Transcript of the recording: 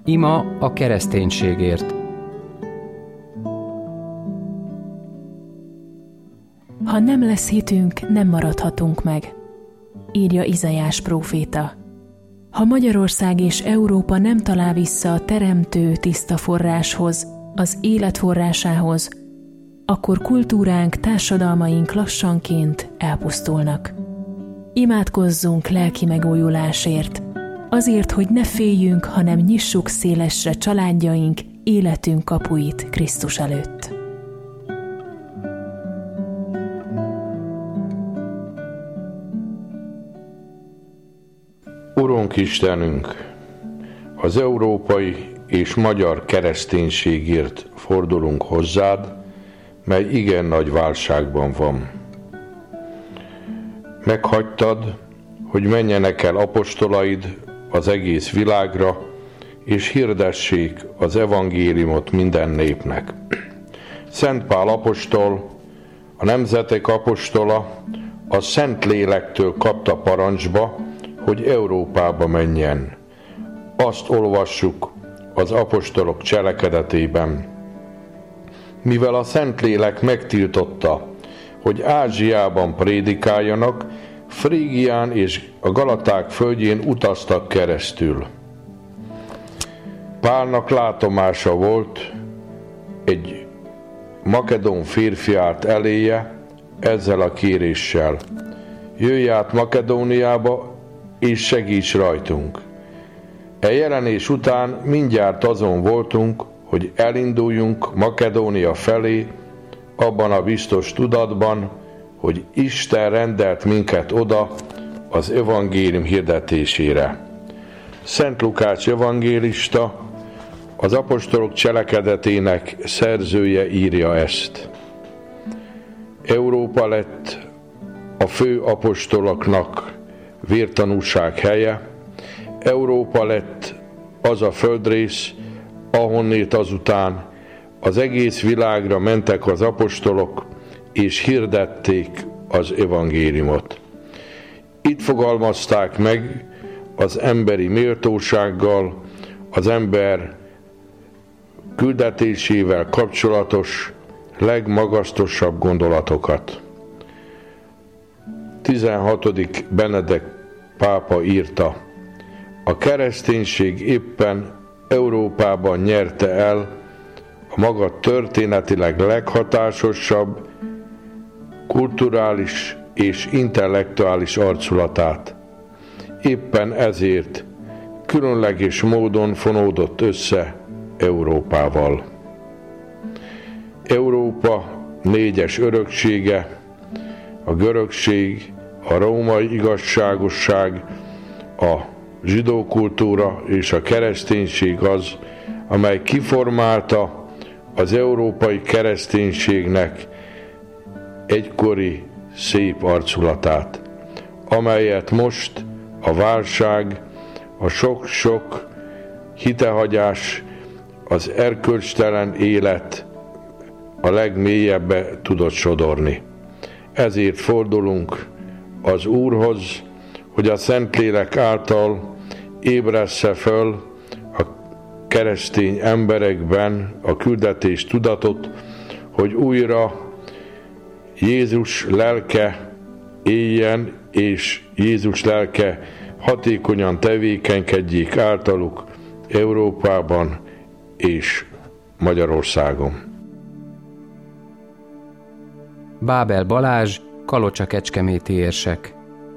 Ima a kereszténységért. Ha nem lesz hitünk, nem maradhatunk meg, írja Izaiás próféta. Ha Magyarország és Európa nem talál vissza a teremtő tiszta forráshoz, az élet forrásához, akkor kultúránk, társadalmaink lassanként elpusztulnak. Imádkozzunk lelki megújulásért, azért, hogy ne féljünk, hanem nyissuk szélesre családjaink, életünk kapuit Krisztus előtt. Urunk Istenünk, az európai és magyar kereszténységért fordulunk hozzád, mely igen nagy válságban van. Meghagytad, hogy menjenek el apostolaid az egész világra, és hirdessék az evangéliumot minden népnek. Szent Pál apostol, a nemzetek apostola, a Szentlélektől kapta parancsba, hogy Európába menjen. Azt olvassuk az apostolok cselekedetében. Mivel a Szentlélek megtiltotta, hogy Ázsiában prédikáljanak, Frígián és a Galaták földjén utaztak keresztül. Pálnak látomása volt, egy makedón férfi állt eléje ezzel a kéréssel: jöjj át Makedóniába, és segíts rajtunk. E jelenés után mindjárt azon voltunk, hogy elinduljunk Makedónia felé, abban a biztos tudatban, hogy Isten rendelt minket oda az evangélium hirdetésére. Szent Lukács evangélista, az apostolok cselekedetének szerzője írja ezt. Európa lett a fő apostoloknak vértanúság helye, Európa lett az a földrész, ahonnét azután az egész világra mentek az apostolok, és hirdették az evangéliumot. Itt fogalmazták meg az emberi méltósággal, az ember küldetésével kapcsolatos legmagasztosabb gondolatokat. 16. Benedek pápa írta: a kereszténység éppen Európában nyerte el a maga történetileg leghatásosabb, kulturális és intellektuális arculatát. Éppen ezért különleges módon fonódott össze Európával. Európa négyes öröksége, a görögség, a római igazságosság, a zsidó kultúra és a kereszténység az, amely kiformálta az európai kereszténységnek egykori szép arculatát, amelyet most a válság, a sok-sok hitehagyás, az erkölcstelen élet a legmélyebbe tudott sodorni. Ezért fordulunk az Úrhoz, hogy a Szentlélek által ébressze föl a keresztény emberekben a küldetés tudatot, hogy újra Jézus lelke éljen, és Jézus lelke hatékonyan tevékenykedjék általuk Európában és Magyarországon. Bábel Balázs, Kalocsa-Kecskeméti érsek.